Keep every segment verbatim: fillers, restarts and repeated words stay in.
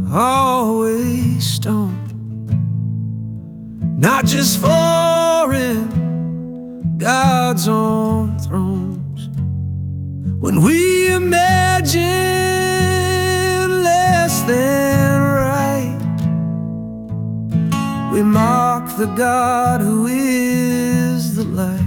always stone, not just foreign, God's own thrones. When we imagine less than right, we mock the God who is the light.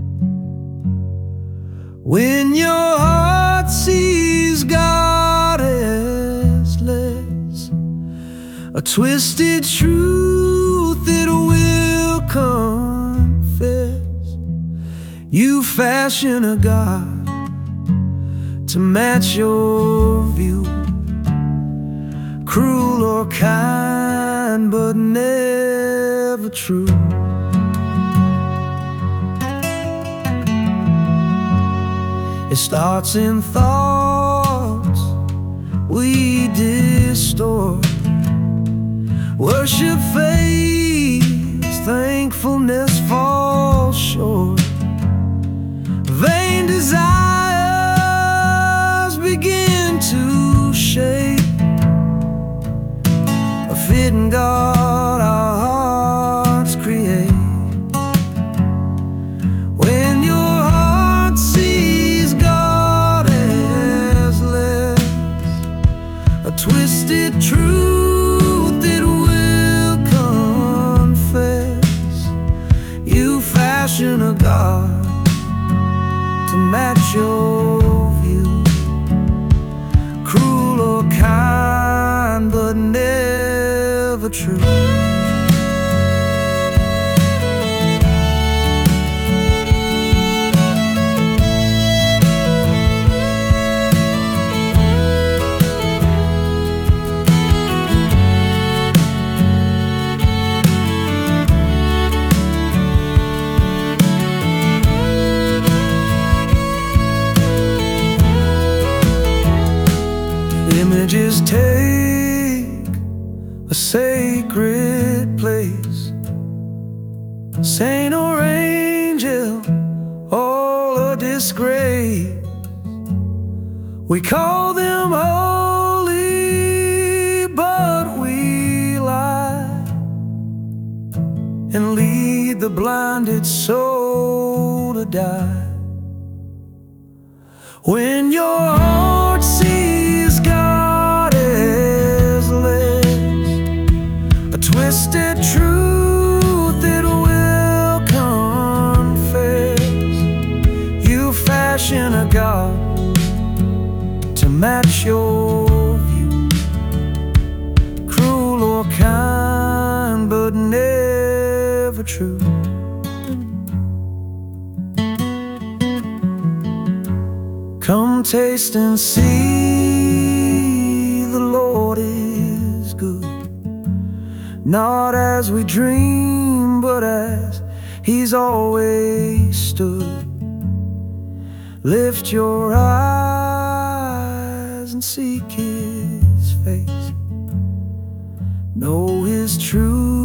When your heart sees God as less, a twisted truth it will confess. You fashion a God to match your view, cruel or kind, but never true. It starts in thoughts we distort. Worship fades, thankfulness falls short. Vain desires begin to shape a fitting God our hearts create. When your heart sees God as less, a twisted truth it will confess. You fashion a God to match your view, cruel or kind, but never true. Images take a sacred place, saint or angel, all a disgrace. We call them holy, but we lie and lead the blinded soul to die. When your heart sees God as less, a twisted truth it will confess. You fashion a God to match your view, cruel or kind, but never true. Come taste and see the Lord is good, not as we dream, but as He's always stood. Lift your eyes and seek His face, know His truth